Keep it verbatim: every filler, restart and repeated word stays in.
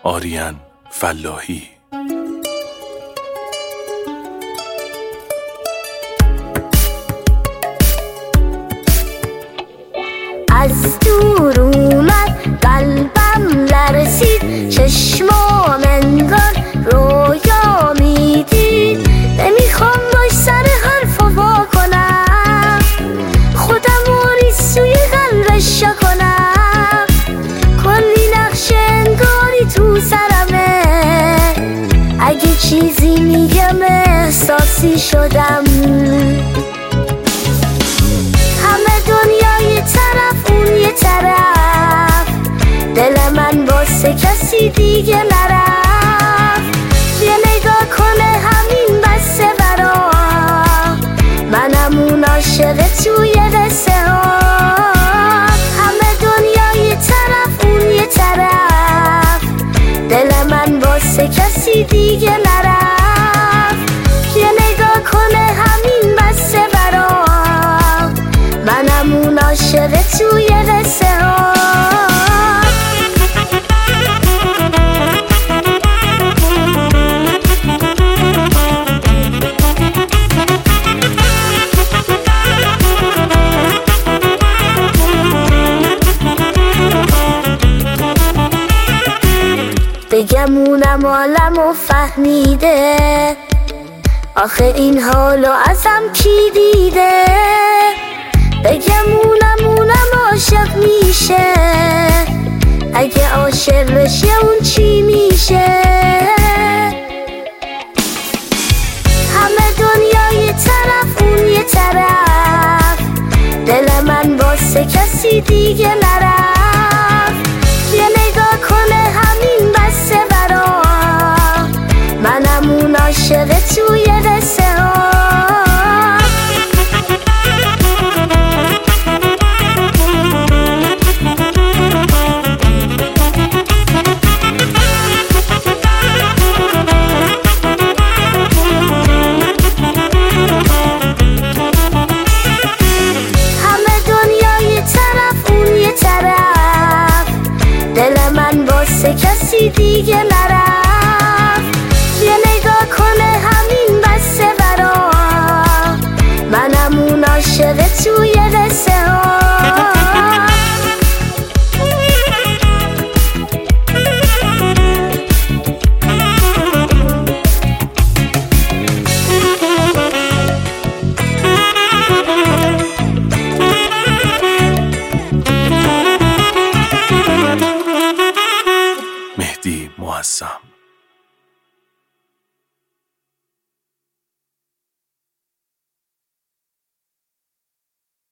آریان فلاحی. از دور اومد قلبم لرزید، چشمام انگار رویا میدید. نمیخوام باش سر حرف وا کنم، خودم رو سوی قلبش شا کنم. کلی نقش انگاری تو سرمه، اگه چیزی میگم احساسی شدم. همه دنیا یه طرف اون یه طرف، دل من واسه کسی دیگه نرفت. یه نگاه کنه همین بسه برا، منم اون عاشق توی قصه ها. همه دنیا یه طرف اون یه طرف، دل من واسه کسی دیگه نرفت. یه نگاه کنه همین بسه برا، منم اون عاشق توی قصه ها. بگم اونم عالمو فهمیده، آخه این حالو ازم کی دیده. بگم اونم اونم عاشق میشه، اگه عاشق بشه اون چی میشه. همه دنیا یه طرف اون یه طرف، دل من واسه کسی دیگه نرفت. یه نگاه کنه همین بسه برا، منم اون عاشق توی قصه ها. دل من واسه کسی دیگه نرفت. یه نگاه کنه همین بسه برا، منم اون عاشق توی قصه ها. مهدی معصم.